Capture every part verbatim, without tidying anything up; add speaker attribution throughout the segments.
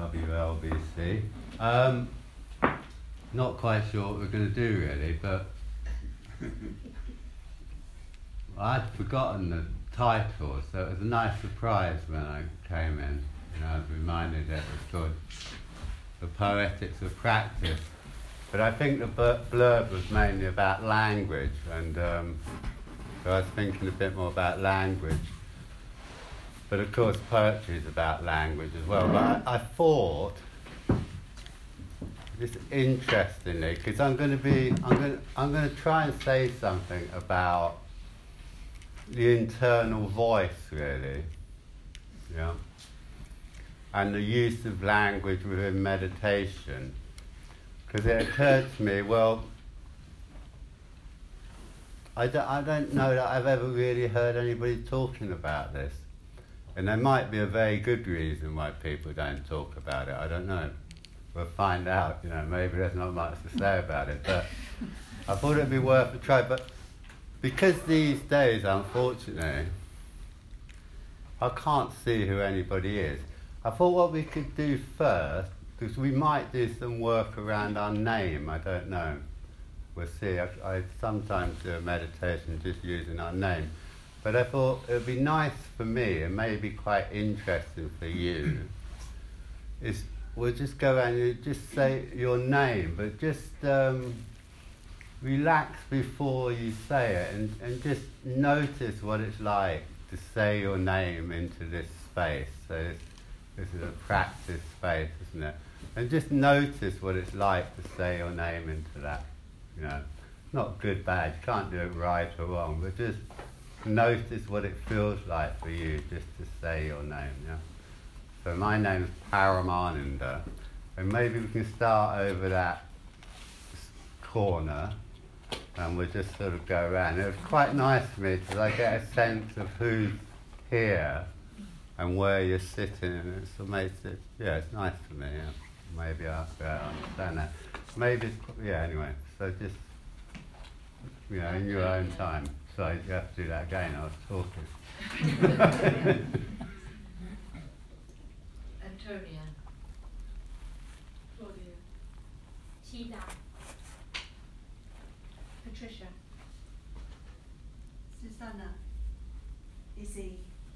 Speaker 1: W L B C. Um, not quite sure what we're going to do really, but I'd forgotten the title, so it was a nice surprise when I came in. You know, I was reminded that it was called The Poetics of Practice. But I think the blurb was mainly about language, and um, so I was thinking a bit more about language. But of course, poetry is about language as well. But I, I thought, just interestingly, because I'm going to be, I'm going to, I'm going to try and say something about the internal voice, really, yeah, and the use of language within meditation. Because it occurred to me, well, I don't, I don't know that I've ever really heard anybody talking about this. And there might be a very good reason why people don't talk about it, I don't know. We'll find out, you know, maybe there's not much to say about it. But I thought it'd be worth a try. But because these days, unfortunately, I can't see who anybody is, I thought what we could do first, because we might do some work around our name, I don't know. We'll see. I, I sometimes do a meditation just using our name. But I thought it would be nice for me, and maybe quite interesting for you, is we'll just go around and you just say your name, but just um, relax before you say it, and, and just notice what it's like to say your name into this space. So this, this is a practice space, isn't it? And just notice what it's like to say your name into that. You know, not good, bad. You can't do it right or wrong, but just notice what it feels like for you just to say your name. Yeah. So my name is Paramananda, and maybe we can start over that corner, and we'll just sort of go around. It was quite nice for me because I get a sense of who's here and where you're sitting, and it sort of makes it, yeah, it's nice for me. Yeah. Maybe I'll understand that. Maybe, it's, yeah, anyway, so just, you know, in your own time. So you have to do that again, I was talking.
Speaker 2: Antonia.
Speaker 3: Claudia.
Speaker 2: Tina.
Speaker 3: Patricia.
Speaker 4: Susanna. Izzy.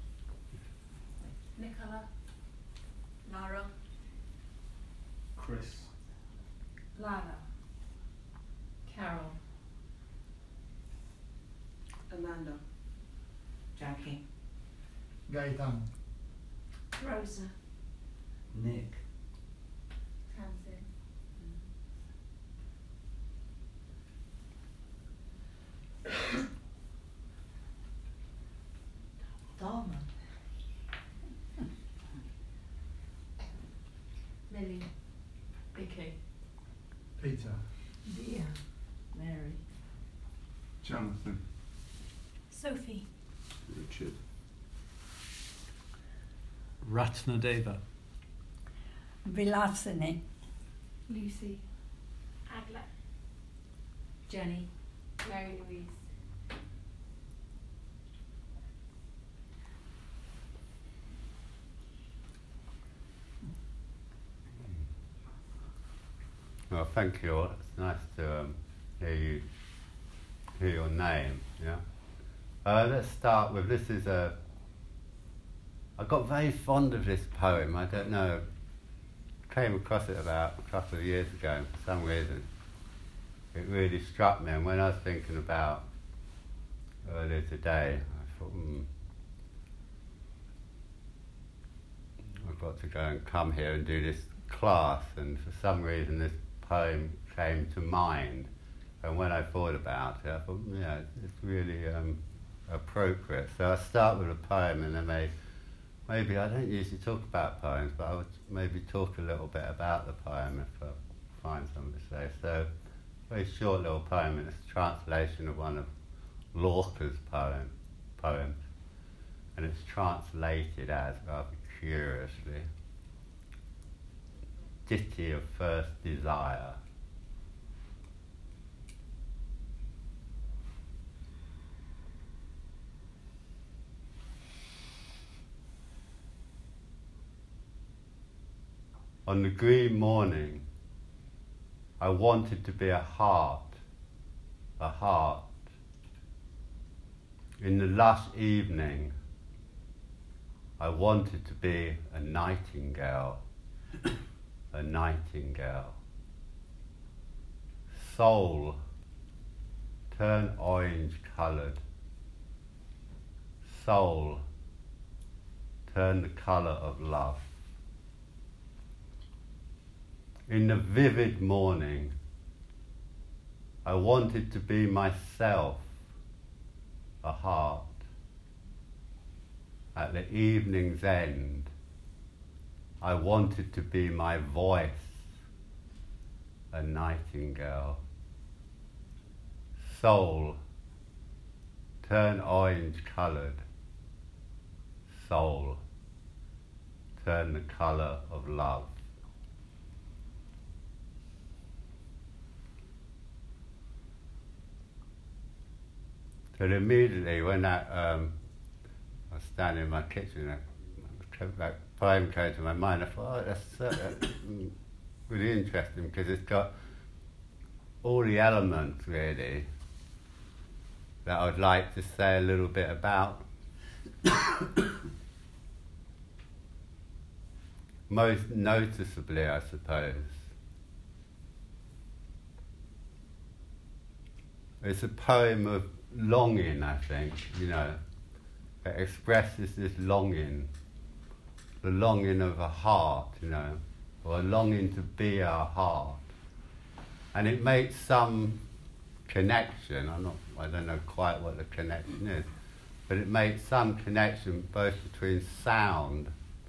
Speaker 3: Nicola.
Speaker 4: Lara.
Speaker 5: Chris.
Speaker 3: Lana.
Speaker 2: Carol.
Speaker 4: Amanda.
Speaker 6: Jackie.
Speaker 5: Gaetan.
Speaker 3: Rosa.
Speaker 6: Nick.
Speaker 3: Tamsin.
Speaker 6: Dharma.
Speaker 3: Lily.
Speaker 2: Vicky.
Speaker 5: Peter.
Speaker 6: Dia. Mary.
Speaker 5: Jonathan.
Speaker 3: Sophie.
Speaker 5: Richard.
Speaker 7: Ratnadeva.
Speaker 8: Vilasini.
Speaker 3: Lucy.
Speaker 2: Adla.
Speaker 3: Jenny. Mary Louise.
Speaker 1: Well, thank you all. It's nice to um, hear you, hear your name. Yeah. Uh, let's start with, this is a, I got very fond of this poem. I don't know, came across it about a couple of years ago, and for some reason it really struck me. And when I was thinking about earlier today, I thought, hmm, I've got to go and come here and do this class, and for some reason this poem came to mind. And when I thought about it, I thought, yeah, it's really um, appropriate. So I start with a poem, and then maybe, maybe I don't usually talk about poems, but I would maybe talk a little bit about the poem if I find something to say. So, very short little poem, and it's a translation of one of Lorca's poem, poems, and it's translated as, rather curiously, Ditty of First Desire. on the green morning, I wanted to be a heart, a heart. In the lush evening, I wanted to be a nightingale, a nightingale. Soul, turn orange coloured. Soul, turn the colour of love. In the vivid morning, I wanted to be myself, a heart. At the evening's end, I wanted to be my voice, a nightingale. Soul, turn orange coloured. Soul, turn the colour of love. So immediately when that, um, I was standing in my kitchen, that, that poem came to my mind, I thought, oh, that's uh, really interesting because it's got all the elements really that I would like to say a little bit about. Most noticeably, I suppose, it's a poem of longing, I think, you know, that expresses this longing, the longing of a heart, you know, or a longing to be our heart. And it makes some connection, I'm not, I don't know quite what the connection is, but it makes some connection both between sound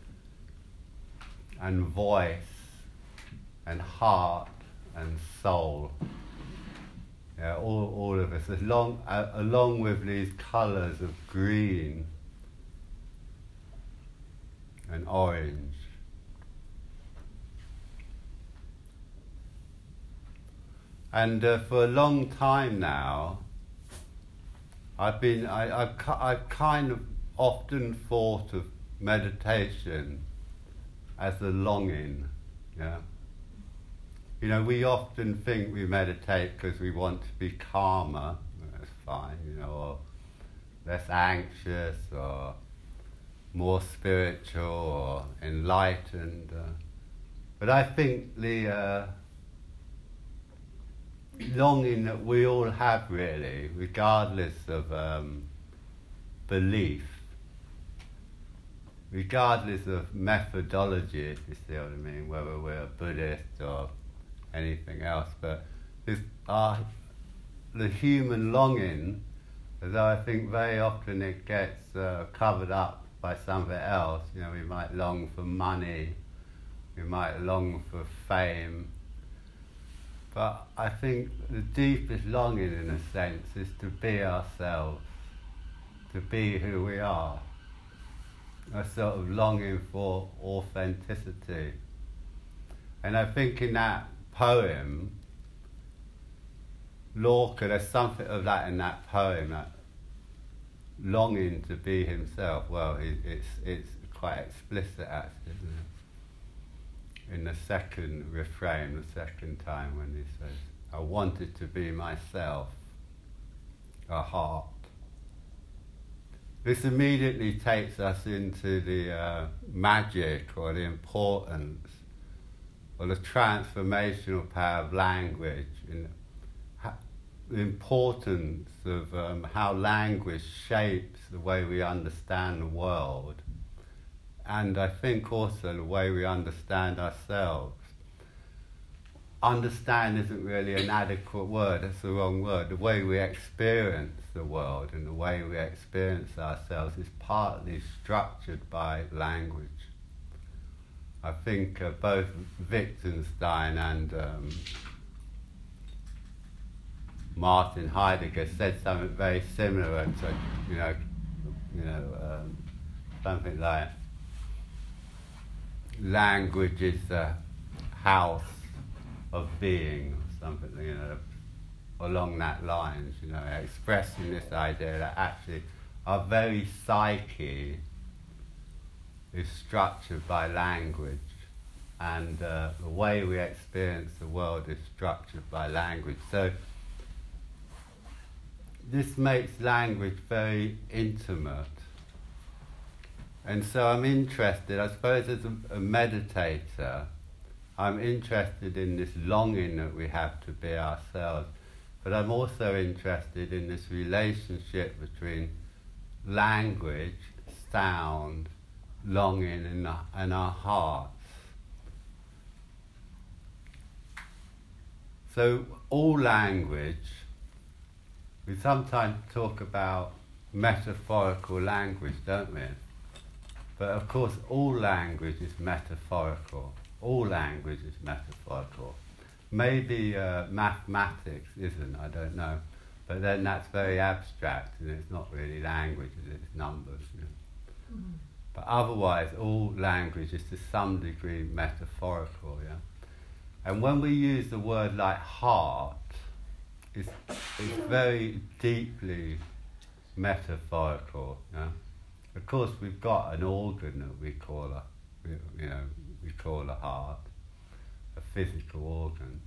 Speaker 1: and voice and heart and soul. Yeah, all, all of us, along, uh, along with these colours of green and orange. And uh, for a long time now, I've been, I, I've, I've kind of often thought of meditation as a longing, yeah. You know, we often think we meditate because we want to be calmer, that's fine, you know, or less anxious, or more spiritual, or enlightened. Uh, but I think the uh, longing that we all have, really, regardless of um, belief, regardless of methodology, if you see what I mean, whether we're a Buddhist or anything else, but this, uh, the human longing, although I think very often it gets uh, covered up by something else. You know, we might long for money, we might long for fame, but I think the deepest longing, in a sense, is to be ourselves, to be who we are, a sort of longing for authenticity. And I think in that poem, Lorca, there's something of that in that poem, that longing to be himself. Well, it, it's it's quite explicit, actually, isn't it? In the second refrain, the second time when he says, I wanted to be myself, a heart. This immediately takes us into the uh, magic or the importance or the transformational power of language, in ha- the importance of um, how language shapes the way we understand the world, and I think also the way we understand ourselves. Understand isn't really an adequate word, that's the wrong word. The way we experience the world and the way we experience ourselves is partly structured by language. I think uh, both Wittgenstein and um, Martin Heidegger said something very similar to, you know, you know, um, something like language is the house of being, or something, you know, along that lines, you know, expressing this idea that actually our very psyche is structured by language. and uh, the way we experience the world is structured by language. So this makes language very intimate. And so I'm interested, I suppose as a, a meditator, I'm interested in this longing that we have to be ourselves, but I'm also interested in this relationship between language, sound, longing, and, and our hearts. So all language, we sometimes talk about metaphorical language, don't we? But of course all language is metaphorical. All language is metaphorical. Maybe uh, mathematics isn't, I don't know. But then that's very abstract and it's not really language, it's numbers. You know? Mm-hmm. But otherwise all language is to some degree metaphorical, yeah? And when we use the word like heart, it's, it's very deeply metaphorical. Yeah? Of course, we've got an organ that we call a, you know, we call a heart, a physical organ.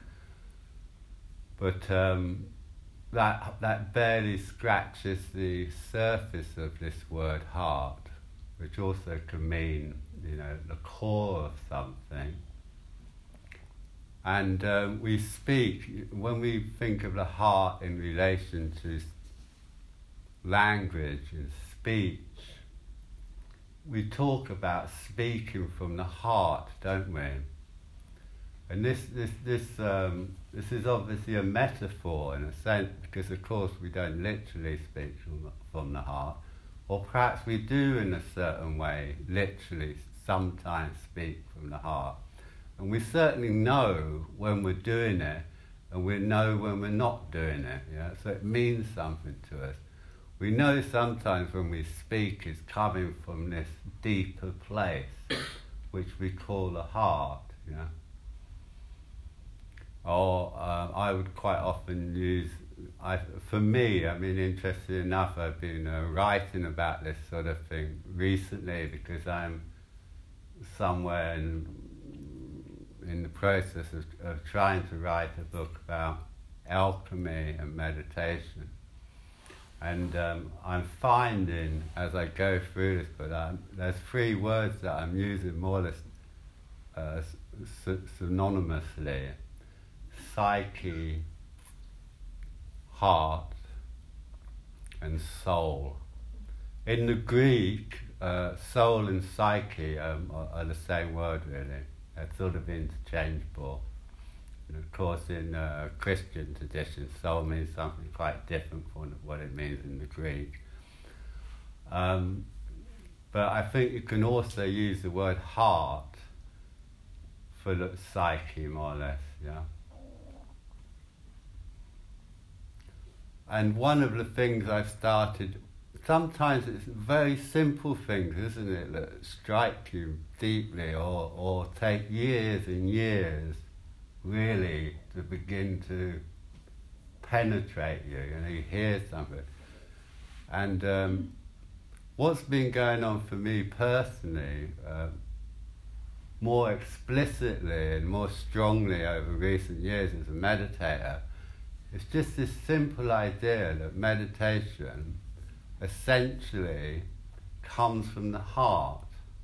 Speaker 1: But um, that that barely scratches the surface of this word heart, which also can mean, you know, the core of something. And um, we speak, when we think of the heart in relation to language and speech, we talk about speaking from the heart, don't we? And this this this um, this is obviously a metaphor in a sense, because of course we don't literally speak from, from the heart, or perhaps we do in a certain way, literally sometimes speak from the heart. And we certainly know when we're doing it, and we know when we're not doing it. Yeah? So it means something to us. We know sometimes when we speak it's coming from this deeper place, which we call the heart. You know? Or uh, I would quite often use, I, for me, I mean, interesting enough, I've been uh, writing about this sort of thing recently because I'm somewhere in, in the process of, of trying to write a book about alchemy and meditation. And um, I'm finding, as I go through this, but um, there's three words that I'm using more or less uh, s- synonymously. Psyche, heart, and soul. In the Greek, uh, soul and psyche um, are, are the same word, really. They're sort of interchangeable. And of course, in uh, Christian tradition, soul means something quite different from what it means in the Greek. Um, but I think you can also use the word heart for the psyche, more or less, yeah. And one of the things I've started, sometimes it's very simple things, isn't it, that strike you deeply or, or take years and years really to begin to penetrate you, you know, you hear something. And um, what's been going on for me personally, uh, more explicitly and more strongly over recent years as a meditator, it's just this simple idea that meditation essentially comes from the heart.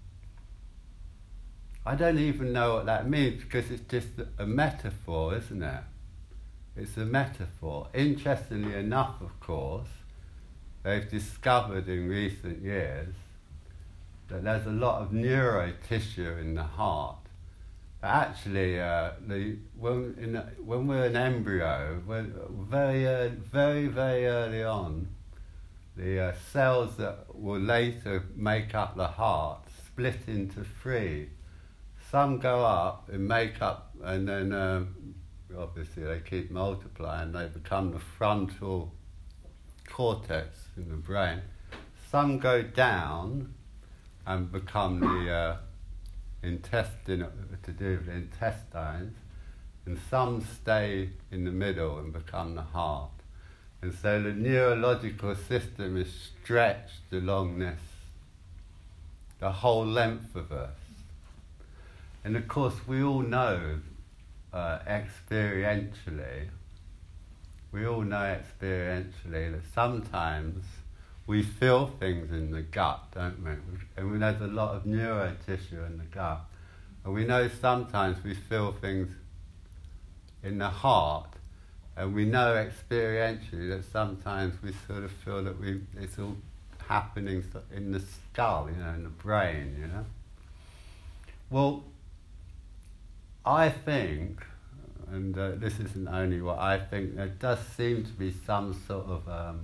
Speaker 1: I don't even know what that means because it's just a metaphor, isn't it? It's a metaphor. Interestingly enough, of course, they've discovered in recent years that there's a lot of neurotissue in the heart. Actually, uh, the, when, in, when we're an embryo, when, very, early, very, very early on, the uh, cells that will later make up the heart split into three. Some go up and make up, and then um, obviously they keep multiplying. They become the frontal cortex in the brain. Some go down and become the uh, intestine, to do with the intestines, and some stay in the middle and become the heart. And so the neurological system is stretched along this, the whole length of us. And of course, we all know uh, experientially, we all know experientially that sometimes we feel things in the gut, don't we? And we know there's a lot of neuro tissue in the gut. And we know sometimes we feel things in the heart, and we know experientially that sometimes we sort of feel that we it's all happening in the skull, you know, in the brain, you know. Well, I think, and uh, this isn't only what I think, there does seem to be some sort of um,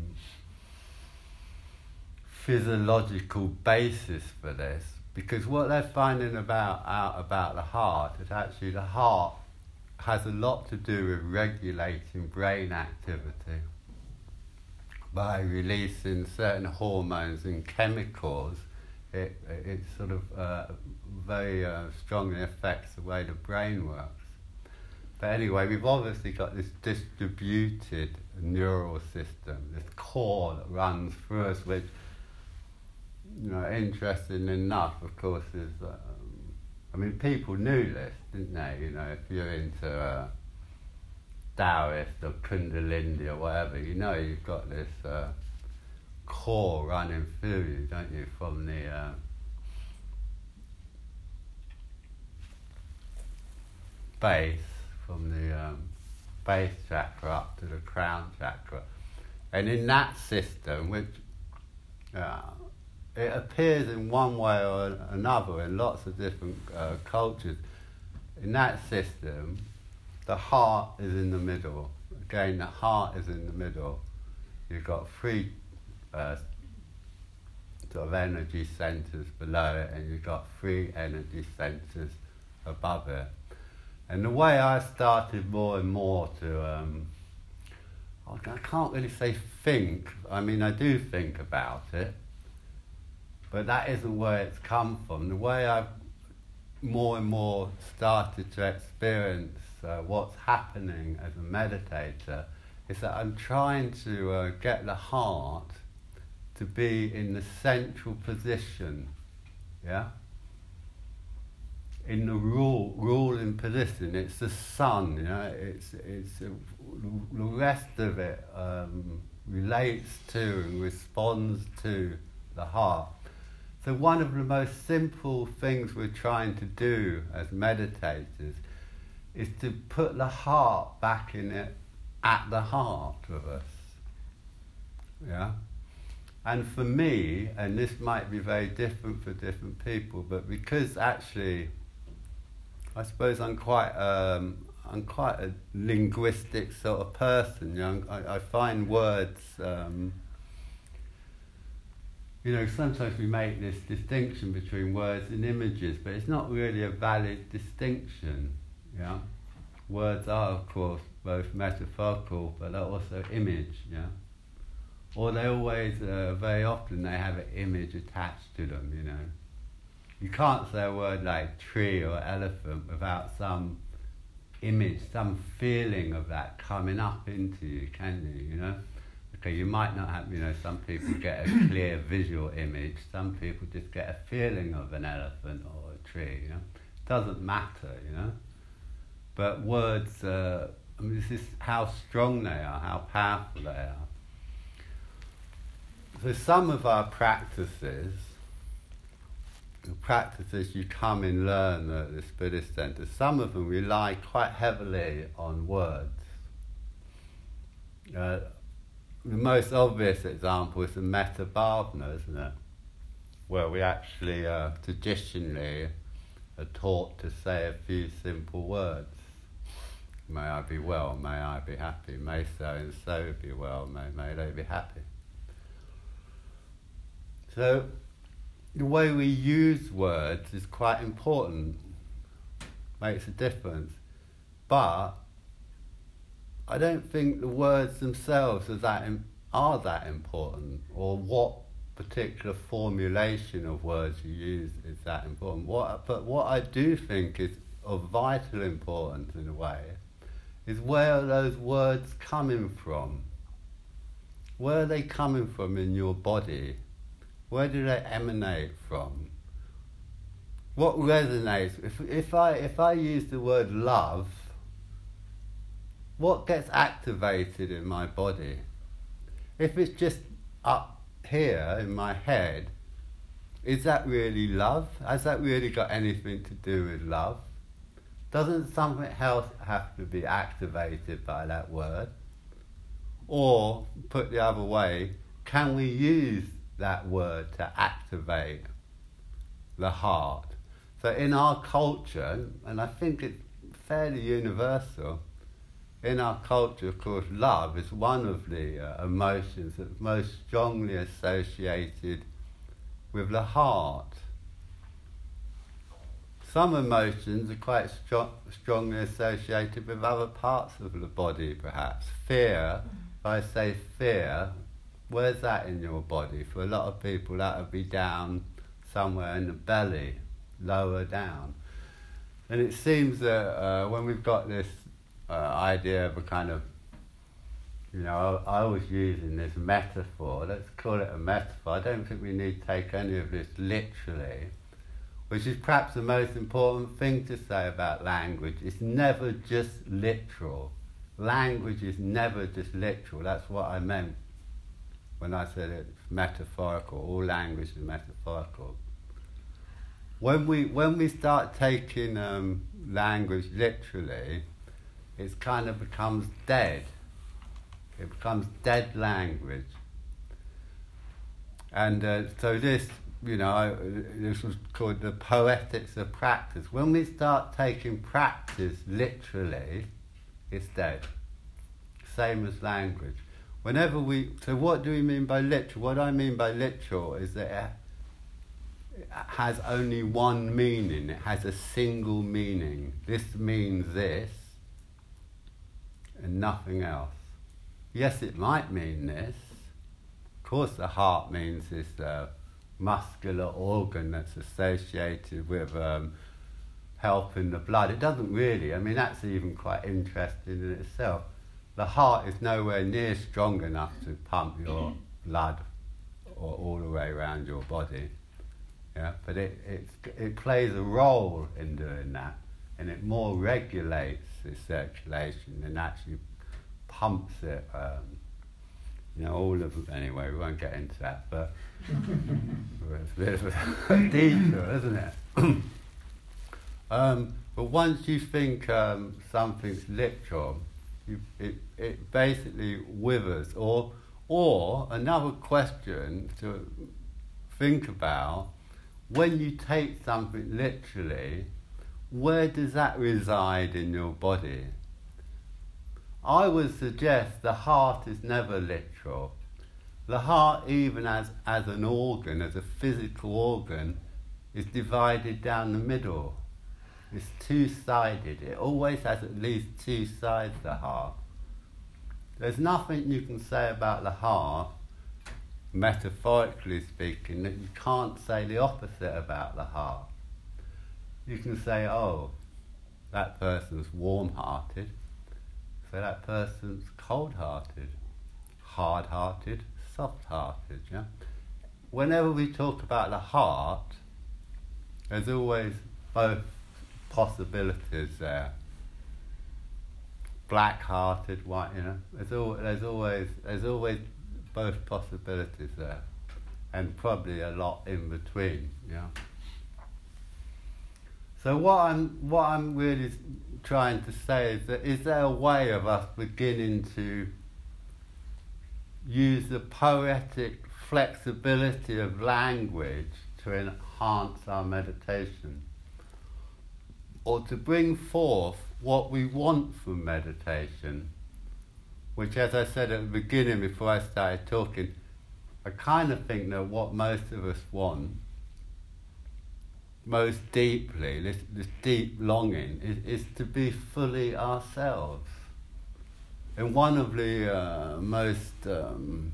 Speaker 1: physiological basis for this, because what they're finding about out about the heart is actually the heart has a lot to do with regulating brain activity by releasing certain hormones and chemicals. It it sort of uh, very uh, strongly affects the way the brain works. But anyway, we've obviously got this distributed neural system, this core that runs through us, which, you know, interesting enough, of course, is, um, I mean, people knew this, didn't they? You know, if you're into uh, Taoist or Kundalini or whatever, you know you've got this uh, core running through you, don't you, from the uh, base, from the um, base chakra up to the crown chakra. And in that system, which uh, it appears in one way or another in lots of different uh, cultures, in that system, the heart is in the middle. Again, the heart is in the middle. You've got three uh, sort of energy centres below it, and you've got three energy centres above it. And the way I started more and more to, um, I can't really say think, I mean I do think about it, but that isn't where it's come from. The way I've more and more started to experience uh, what's happening as a meditator is that I'm trying to uh, get the heart to be in the central position, yeah? In the rule, ruling position. It's the sun, you know, it's, it's, uh, the rest of it um, relates to and responds to the heart. So one of the most simple things we're trying to do as meditators is to put the heart back in it, at the heart of us, yeah? And for me, and this might be very different for different people, but because actually, I suppose I'm quite, um, I'm quite a linguistic sort of person, you know, I, I find words, um, you know, sometimes we make this distinction between words and images, but it's not really a valid distinction, yeah? Words are, of course, both metaphorical, but they're also image, yeah? Or they always, uh, very often, they have an image attached to them, you know? You can't say a word like tree or elephant without some image, some feeling of that coming up into you, can you, you know? Okay, you might not have, you know, some people get a clear visual image, some people just get a feeling of an elephant or a tree, you know? It doesn't matter, you know? But words, uh, I mean, this is how strong they are, how powerful they are. So some of our practices, the practices you come and learn at this Buddhist centre, some of them rely quite heavily on words. Uh, the most obvious example is the Metta Bhavana, isn't it? Where we actually, uh, traditionally, are taught to say a few simple words. May I be well, may I be happy, may so and so be well, may, may they be happy. So, the way we use words is quite important, makes a difference. But I don't think the words themselves are that, im- are that important, or what particular formulation of words you use is that important. What, but what I do think is of vital importance in a way is where are those words coming from? Where are they coming from in your body? Where do they emanate from? what resonates, if, if, I, if I use the word love, what gets activated in my body? If it's just up here in my head, is that really love? Has that really got anything to do with love? Doesn't something else have to be activated by that word? Or, put the other way, can we use that word to activate the heart? So in our culture, and I think it's fairly universal, in our culture, of course, love is one of the uh, emotions that's most strongly associated with the heart. Some emotions are quite stro- strongly associated with other parts of the body, perhaps. Fear, if I say fear, where's that in your body? For a lot of people, that would be down somewhere in the belly, lower down. And it seems that uh, when we've got this uh, idea of a kind of, you know, I, I was using this metaphor, let's call it a metaphor. I don't think we need to take any of this literally, which is perhaps the most important thing to say about language. It's never just literal. Language is never just literal. That's what I meant when I said it's metaphorical. All language is metaphorical. When we when we start taking um, language literally, it kind of becomes dead. It becomes dead language. And uh, so this, you know, I, this was called the poetics of practice. When we start taking practice literally, it's dead. Same as language. Whenever we, so what do we mean by literal? What I mean by literal is that it has only one meaning. It has a single meaning. This means this, and nothing else. Yes, it might mean this. Of course, the heart means this uh, muscular organ that's associated with um, helping the blood. It doesn't really. I mean, that's even quite interesting in itself. The heart is nowhere near strong enough to pump your blood or all the way around your body. Yeah, but it it's, it plays a role in doing that, and it more regulates the circulation and actually pumps it. Um, you know, all of them. Anyway, we won't get into that, but it's a bit of a detour, isn't it? um, but once you think um, something's literal, you, it it basically withers. Or or another question to think about: when you take something literally, where does that reside in your body? I would suggest the heart is never literal. The heart, even as, as an organ, as a physical organ, is divided down the middle. It's two-sided. It always has at least two sides, the heart. There's nothing you can say about the heart, metaphorically speaking, that you can't say the opposite about the heart. You can say, oh, that person's warm-hearted, so that person's cold-hearted, hard-hearted, soft-hearted, yeah? Whenever we talk about the heart, there's always both possibilities there. Black-hearted, white, you know, there's, al- there's always there's always both possibilities there, and probably a lot in between, yeah? So what I'm what I'm really trying to say is that is there a way of us beginning to use the poetic flexibility of language to enhance our meditation, or to bring forth what we want from meditation, which, as I said at the beginning before I started talking, I kind of think that what most of us want most deeply, this, this deep longing, is, is to be fully ourselves. And one of the uh, most um,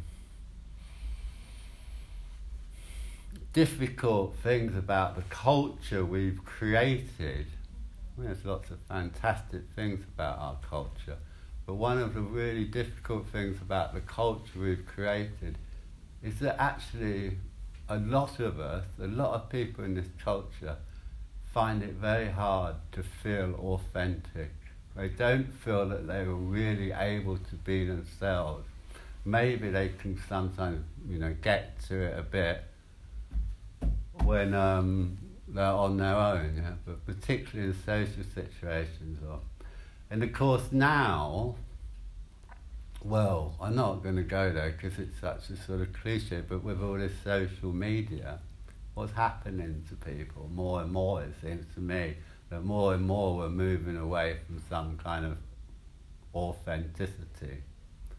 Speaker 1: difficult things about the culture we've created, I mean, there's lots of fantastic things about our culture, but one of the really difficult things about the culture we've created is that actually a lot of us, a lot of people in this culture, find it very hard to feel authentic. They don't feel that they were really able to be themselves. Maybe they can sometimes, you know, get to it a bit when um, they're on their own, yeah? But particularly in social situations. Or, and of course now, well, I'm not going to go there because it's such a sort of cliche, but with all this social media, what's happening to people more and more, it seems to me, that more and more we're moving away from some kind of authenticity.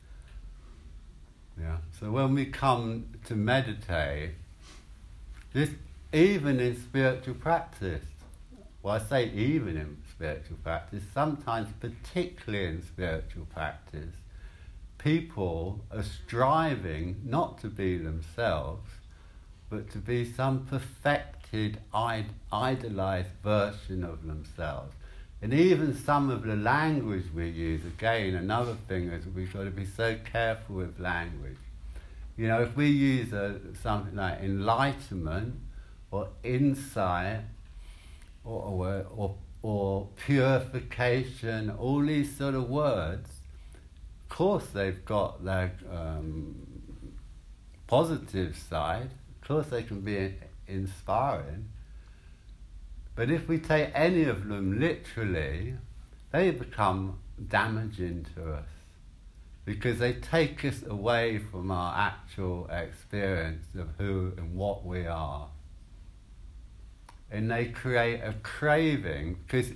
Speaker 1: Yeah. So when we come to meditate, this even in spiritual practice, well, I say even in spiritual practice, sometimes particularly in spiritual practice, people are striving not to be themselves, but to be some perfected, id- idealized version of themselves. And even some of the language we use, again, another thing is we've got to be so careful with language. You know, if we use a, something like enlightenment or insight or, or, or, or purification, all these sort of words, of course they've got their um, positive side, of course they can be inspiring, but if we take any of them literally, they become damaging to us because they take us away from our actual experience of who and what we are. And they create a craving, because,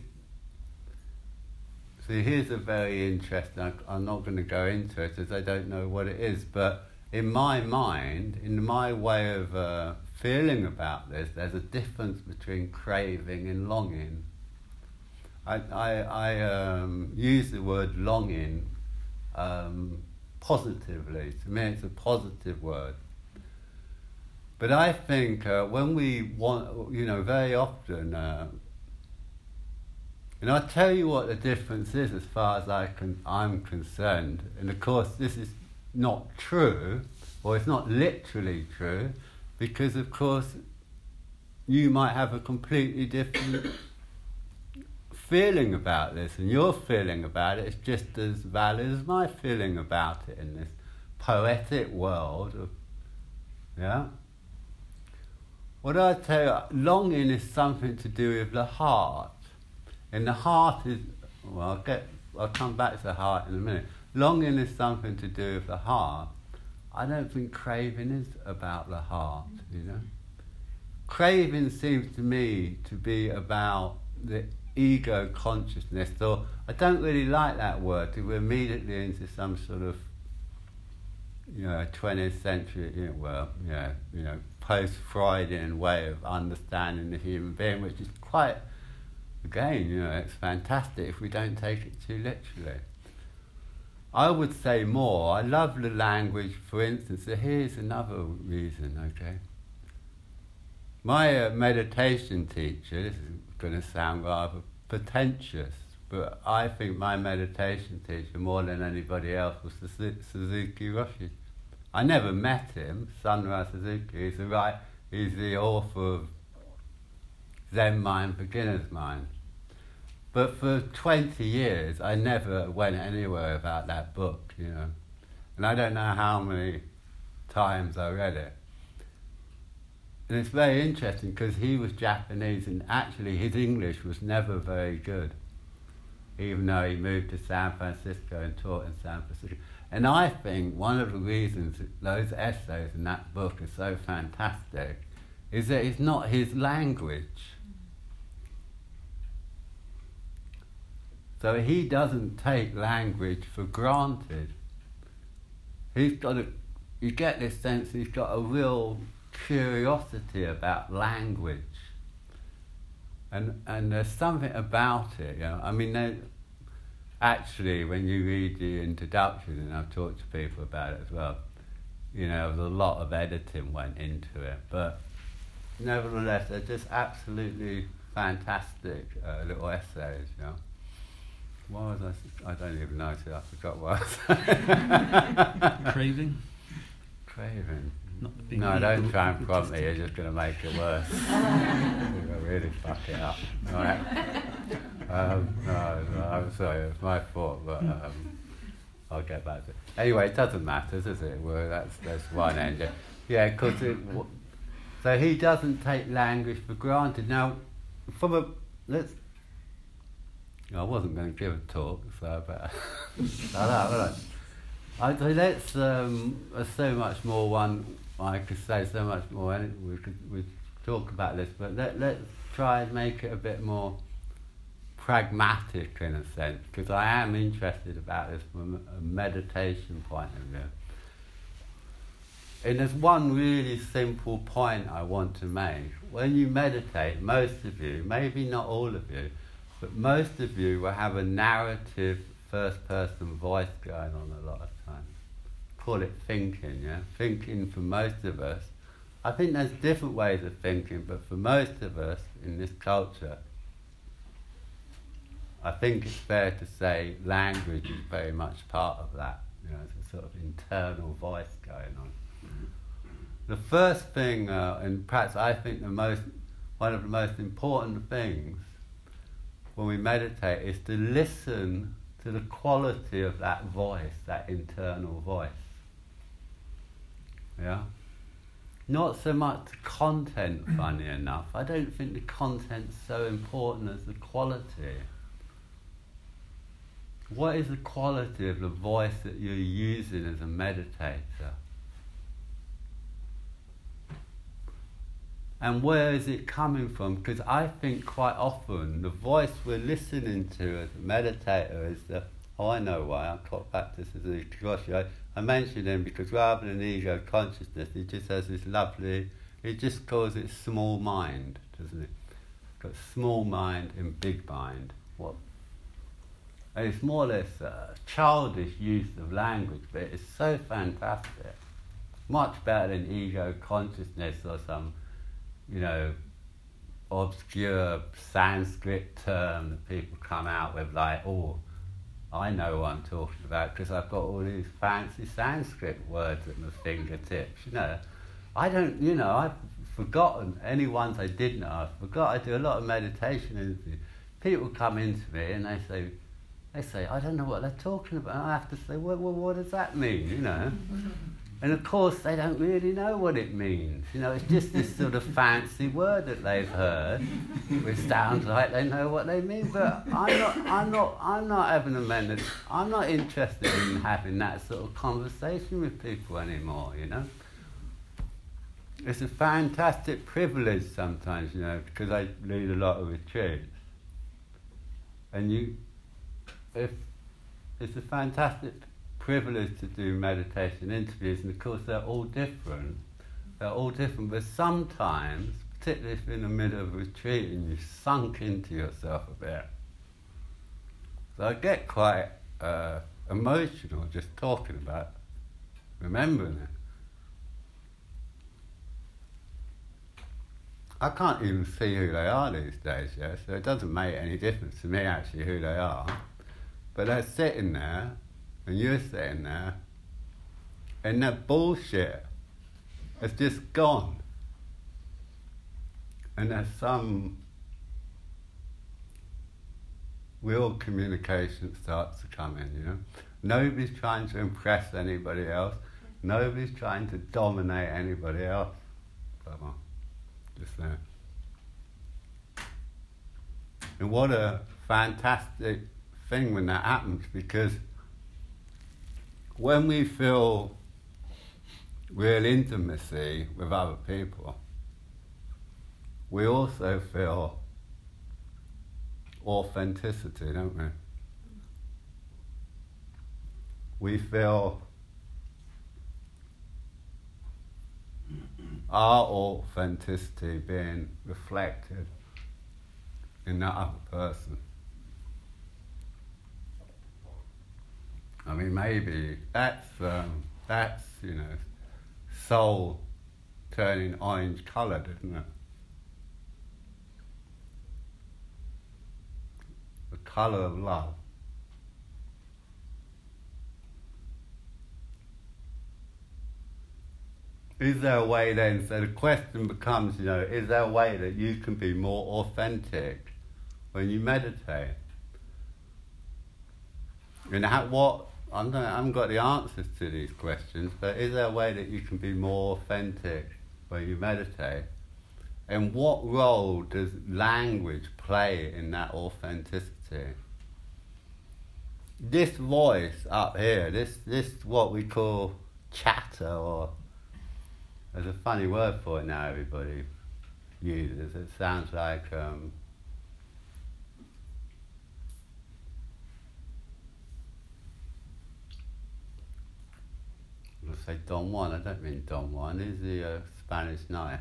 Speaker 1: see, here's a very interesting, I, I'm not going to go into it as I don't know what it is, but in my mind, in my way of uh, feeling about this, there's a difference between craving and longing. I, I, I um, use the word longing um, positively. To me, it's a positive word. But I think uh, when we want, you know, very often, uh, and I'll tell you what the difference is as far as I can, I'm concerned. And of course, this is not true, or it's not literally true, because of course you might have a completely different feeling about this, and your feeling about it is just as valid as my feeling about it in this poetic world of, yeah? What I tell you, longing is something to do with the heart, and the heart is, well, I'll get, I'll come back to the heart in a minute. Longing is something to do with the heart. I don't think craving is about the heart, you know. Craving seems to me to be about the ego consciousness, so I don't really like that word, because we're immediately into some sort of, you know, twentieth century, you know, well, yeah, you know, post-Freudian way of understanding the human being, which is quite, again, you know, it's fantastic if we don't take it too literally. I would say more. I love the language, for instance. So here's another reason, okay? My uh, meditation teacher, this is going to sound rather pretentious, but I think my meditation teacher, more than anybody else, was Suzuki Roshi. I never met him, Sunrise Suzuki. He's the, right, he's the author of Zen Mind, Beginner's Mind. But for twenty years, I never went anywhere about that book, you know. And I don't know how many times I read it. And it's very interesting because he was Japanese and actually his English was never very good, even though he moved to San Francisco and taught in San Francisco. And I think one of the reasons that those essays in that book are so fantastic is that it's not his language. So he doesn't take language for granted. He's got a, you get this sense he's got a real curiosity about language. And and there's something about it, you know. I mean, there, actually, when you read the introduction, and I've talked to people about it as well, you know, there's a lot of editing went into it, but nevertheless, they're just absolutely fantastic uh, little essays, you know. What was I? I don't even know. I forgot what I was saying.
Speaker 7: Craving?
Speaker 1: Craving.
Speaker 7: not being
Speaker 1: No,
Speaker 7: evil,
Speaker 1: don't try and
Speaker 7: but
Speaker 1: prompt
Speaker 7: just-
Speaker 1: me, you're just going to make it worse. You're going to really fuck it up. All right? Um, no, no, I'm sorry, it's my fault, but um, I'll get back to it. Anyway, it doesn't matter, does it? Well, that's, that's one end. Yeah, because it... So he doesn't take language for granted. Now, from a... Let's... I wasn't going to give a talk, so I better... I know, I know. I, so let's, um, there's so much more one, I could say so much more, and we could we talk about this, but let, let's try and make it a bit more pragmatic in a sense, because I am interested about this from a meditation point of view. And there's one really simple point I want to make. When you meditate, most of you, maybe not all of you, but most of you will have a narrative first-person voice going on a lot of times. Call it thinking, yeah? Thinking for most of us. I think there's different ways of thinking, but for most of us in this culture, I think it's fair to say language is very much part of that. You know, it's a sort of internal voice going on. The first thing, uh, and perhaps I think the most, one of the most important things when we meditate is to listen to the quality of that voice, that internal voice. Yeah? Not so much the content, funny enough. I don't think the content's so important as the quality. What is the quality of the voice that you're using as a meditator? And where is it coming from? Because I think quite often the voice we're listening to as a meditator is the, oh, I know why, I caught back to Suzuki Roshi. I, I mentioned him because rather than ego consciousness, he just has this lovely, he just calls it small mind, doesn't it? Got small mind and big mind. What? And it's more or less uh, childish use of language, but it's so fantastic. Much better than ego consciousness or some, you know, obscure Sanskrit term that people come out with, like, oh, I know what I'm talking about because I've got all these fancy Sanskrit words at my fingertips, you know. I don't, you know, I've forgotten any ones I did know. I forgot I do a lot of meditation interviews. People come into me and they say, they say, I don't know what they're talking about. And I have to say, well, well, what does that mean, you know? And of course, they don't really know what it means. You know, it's just this sort of fancy word that they've heard, which sounds like they know what they mean. But I'm not. I'm not. I'm not having a medit- I'm not interested in having that sort of conversation with people anymore. You know, it's a fantastic privilege sometimes. You know, because I lead a lot of retreats, and you, if it's a fantastic privilege to do meditation interviews, and of course they're all different. They're all different, but sometimes, particularly if you're in the middle of a retreat and you've sunk into yourself a bit, so I get quite uh, emotional just talking about remembering it. I can't even see who they are these days, yeah, so it doesn't make any difference to me actually who they are, but they're sitting there and you're sitting there, and that bullshit has just gone. And there's some real communication starts to come in, you know. Nobody's trying to impress anybody else. Nobody's trying to dominate anybody else. Come on, just there. And what a fantastic thing when that happens, because when we feel real intimacy with other people, we also feel authenticity, don't we? We feel our authenticity being reflected in that other person. I mean, maybe that's, um, that's, you know, soul turning orange coloured, isn't it? The colour of love. is there a way then, so the question becomes, you know, is there a way that you can be more authentic when you meditate? And how, what, I don't know, I haven't got the answers to these questions, but is there a way that you can be more authentic when you meditate? And what role does language play in that authenticity? This voice up here, this this what we call chatter, or there's a funny word for it now everybody uses. It sounds like um, I'll say Don Juan. I don't mean Don Juan. He's the uh, Spanish knight.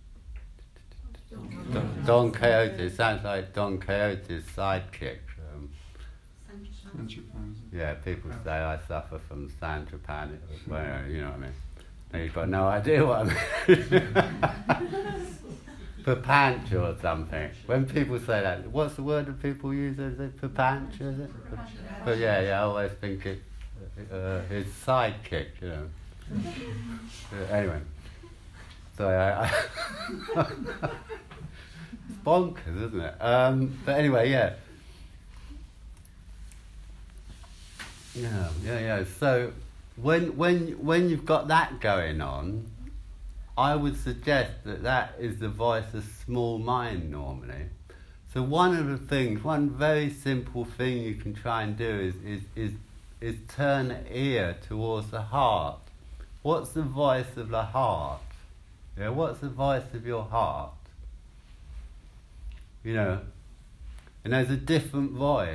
Speaker 1: Don, Don Quixote. It sounds like Don Quixote's sidekick. Um,
Speaker 5: Sancho Panza.
Speaker 1: yeah, people say I suffer from Sancho Panza. Well, you know what I mean. And you've got no idea what I mean. Papancha or something. When people say that, what's the word that people use? Is it papancha? Is it? But yeah, yeah, I always think it. Uh, his sidekick, you know. uh, anyway, so I, I it's bonkers, isn't it? Um, but anyway, yeah, yeah, yeah, yeah. So when when when you've got that going on, I would suggest that that is the voice of small mind normally. So one of the things, one very simple thing you can try and do is is is is turn the ear towards the heart. What's the voice of the heart? Yeah, what's the voice of your heart? You know, and there's a different voice.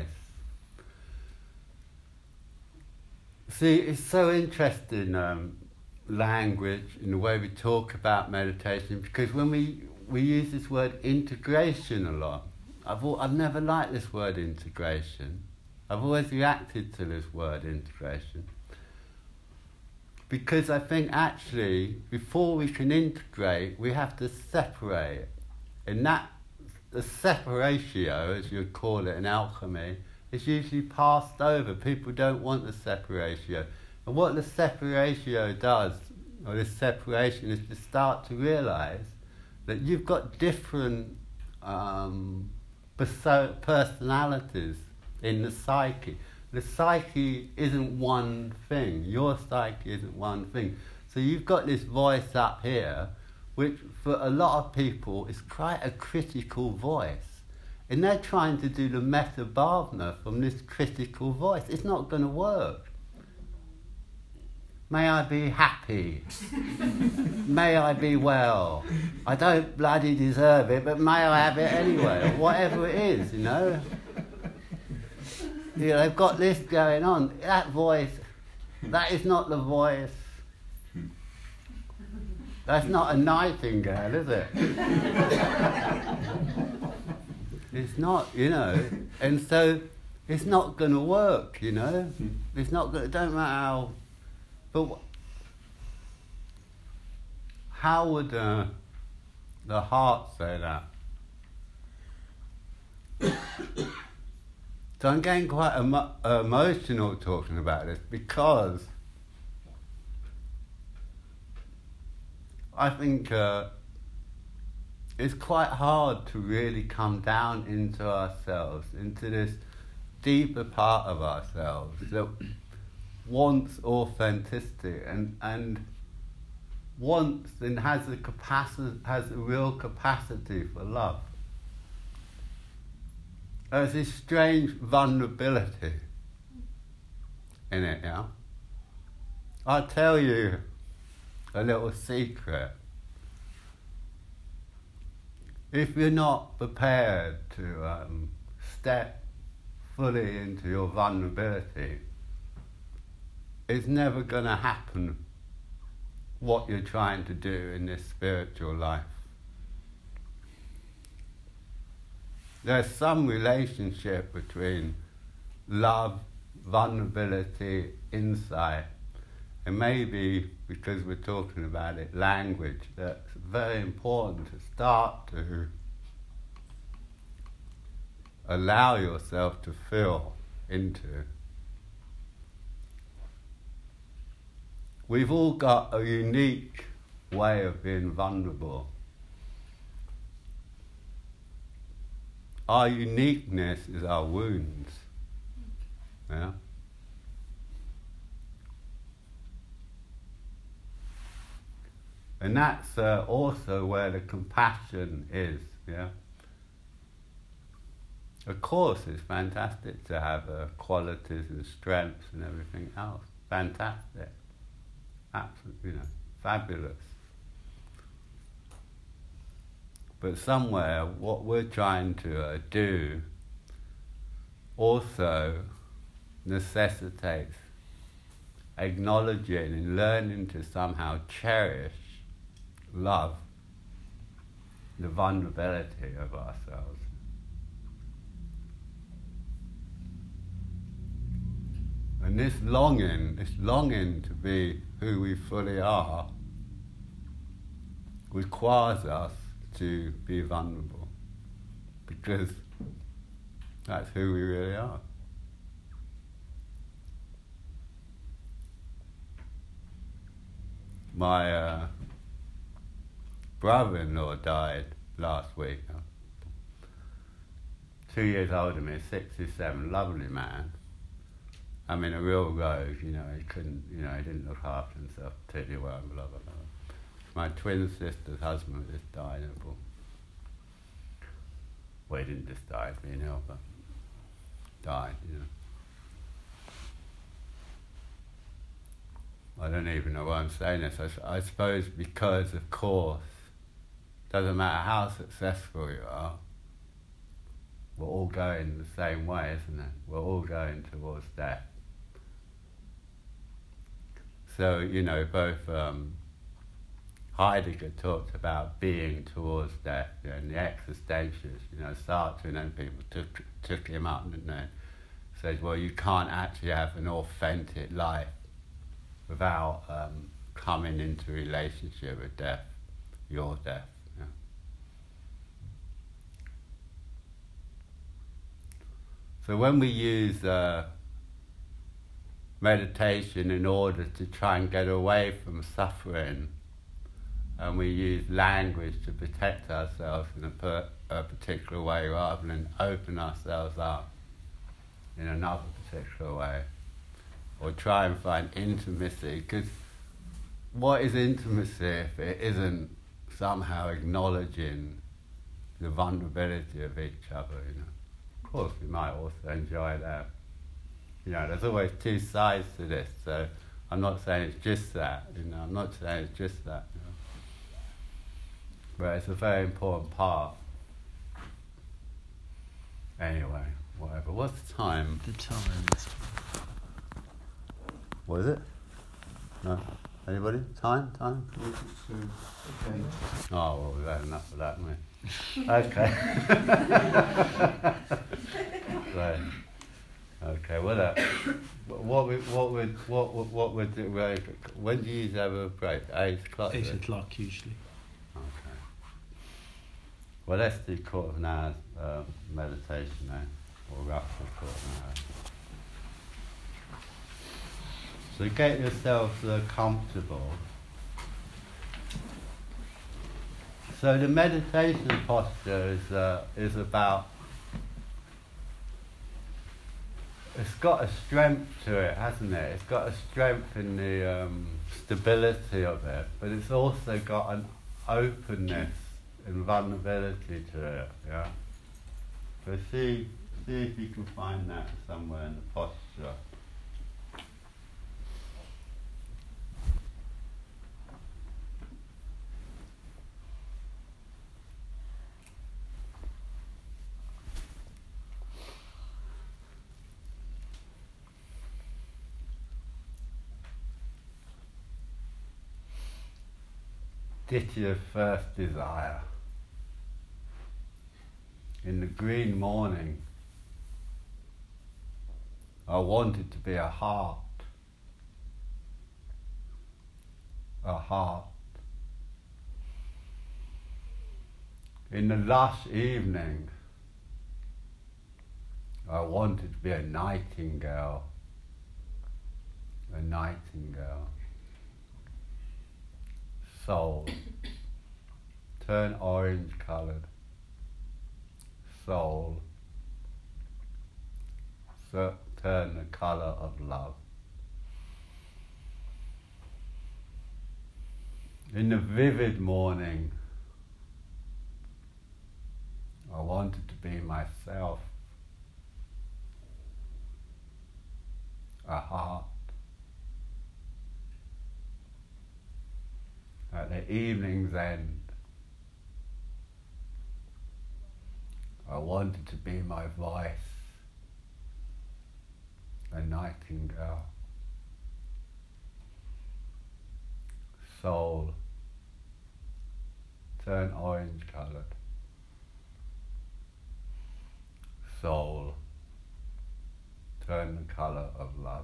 Speaker 1: See, it's so interesting, um, language and the way we talk about meditation, because when we, we use this word integration a lot, I've, al- I've never liked this word integration. I've always reacted to this word integration because I think actually before we can integrate we have to separate, and that the separatio, as you'd call it in alchemy, is usually passed over. People don't want the separatio, and what the separatio does, or this separation, is to start to realise that you've got different um, perso- personalities in the psyche. The psyche isn't one thing. Your psyche isn't one thing. So you've got this voice up here, which for a lot of people is quite a critical voice. And they're trying to do the metta bhavana from this critical voice. It's not going to work. May I be happy. May I be well. I don't bloody deserve it, but may I have it anyway. Or whatever it is, you know. You know, they've got this going on. That voice, that is not the voice. That's not a nightingale, is it? It's not, you know. And so it's not going to work, you know. It's not going to, don't matter how. But how would uh, the heart say that? So I'm getting quite emo- emotional talking about this because I think uh, it's quite hard to really come down into ourselves, into this deeper part of ourselves that wants authenticity and and wants and has the capacity, has a real capacity for love. There's this strange vulnerability in it, yeah? I'll tell you a little secret. If you're not prepared to um, step fully into your vulnerability, it's never going to happen what you're trying to do in this spiritual life. There's some relationship between love, vulnerability, insight, and maybe, because we're talking about it, language, that's very important to start to allow yourself to feel into. We've all got a unique way of being vulnerable. Our uniqueness is our wounds. Yeah? And that's uh, also where the compassion is, yeah? Of course, it's fantastic to have uh, qualities and strengths and everything else. Fantastic. Absolutely, you know, fabulous. But somewhere, what we're trying to uh, do also necessitates acknowledging and learning to somehow cherish, love, the vulnerability of ourselves. And this longing, this longing to be who we fully are, requires us to be vulnerable, because that's who we really are. My uh, brother-in-law died last week. Two years older than me, sixty-seven, lovely man. I mean, a real rogue, you know, he couldn't, you know, he didn't look after himself particularly well, blah, blah, blah. My twin sister's husband just died of, well, he didn't just die of being ill, but died, you know. I don't even know why I'm saying this. I, I suppose because, of course, doesn't matter how successful you are, we're all going the same way, isn't it? We're all going towards death. So, you know, both um, Heidegger talked about being towards death, you know, and the existentialists, you know, Sartre and then people took, took him up, didn't they? Said, well, you can't actually have an authentic life without um, coming into relationship with death, your death. Yeah. So when we use uh, meditation in order to try and get away from suffering, and we use language to protect ourselves in a, per, a particular way rather than open ourselves up in another particular way, or try and find intimacy, because what is intimacy if it isn't somehow acknowledging the vulnerability of each other, you know? Of course, we might also enjoy that. You know, there's always two sides to this, so I'm not saying it's just that, you know, I'm not saying it's just that, you know. But it's a very important part. Anyway, whatever. What's the time?
Speaker 7: The time is...
Speaker 1: What is it? No? Anybody? Time? Time?
Speaker 5: Okay.
Speaker 1: Oh, well, we've had enough of that, haven't we? Okay. Right. Okay, well, uh, what would, what would, what would, what would, do, when do you have a break? Eight o'clock?
Speaker 7: Eight o'clock usually.
Speaker 1: Okay. Well, let's do quarter of an hour's uh, meditation now, or roughly quarter of an hour. So get yourself uh, comfortable. So the meditation posture is uh, is about, it's got a strength to it, hasn't it? It's got a strength in the um, stability of it, but it's also got an openness and vulnerability to it, yeah? So see, see if you can find that somewhere in the posture. Ditya first desire. In the green morning, I wanted to be a heart. A heart. In the lush evening, I wanted to be a nightingale. A nightingale. soul. Turn orange coloured. Soul. So turn the colour of love. In the vivid morning, I wanted to be myself. A heart. At the evening's end, I wanted to be my voice, a nightingale. Soul, turn orange coloured. Soul, turn the colour of love.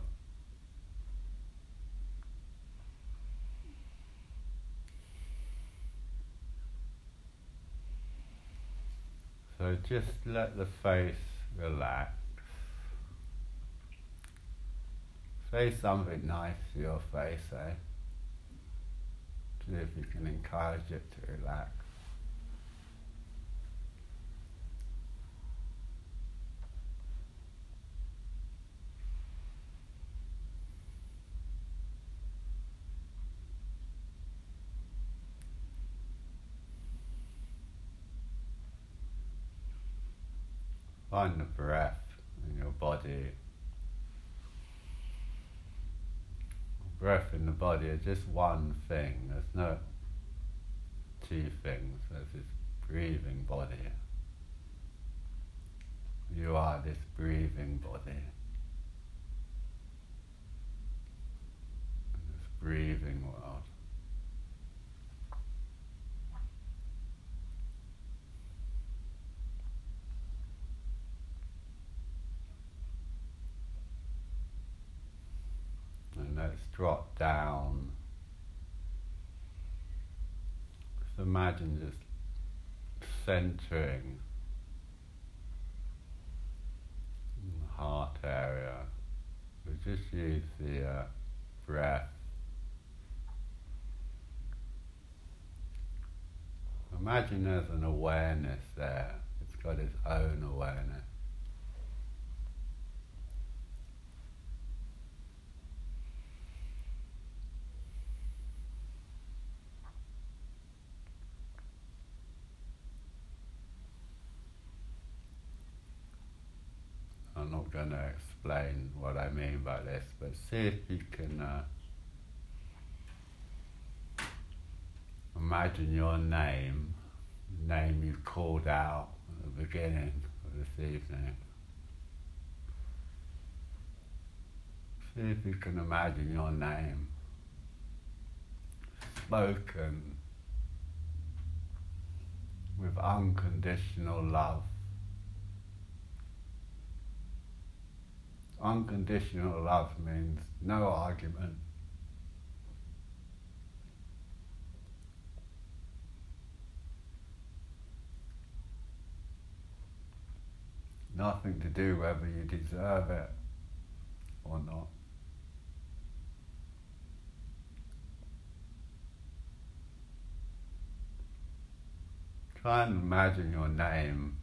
Speaker 1: So just let the face relax. Say something nice to your face, eh? See if you can encourage it to relax. Find the breath in your body. Breath in the body is just one thing. There's no two things. There's this breathing body. You are this breathing body. This breathing world. And let's drop down. Just imagine just centering in the heart area. We just use the uh, breath. Imagine there's an awareness there. It's got its own awareness. I'm not going to explain what I mean by this, but see if you can uh, imagine your name, the name you called out at the beginning of this evening. See if you can imagine your name spoken with unconditional love. Unconditional love means no argument. Nothing to do whether you deserve it or not. Try and imagine your name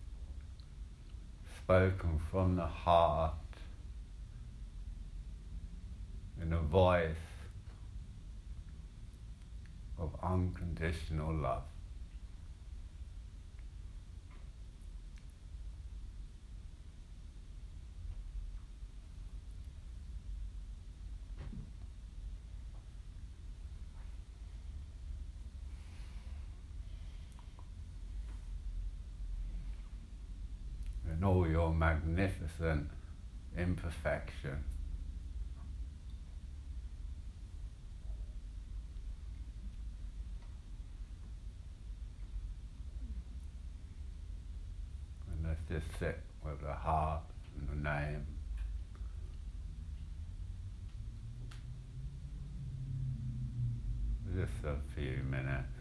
Speaker 1: spoken from the heart, in a voice of unconditional love. In all your magnificent imperfection. Let's just sit with the heart and the name. Just a few minutes.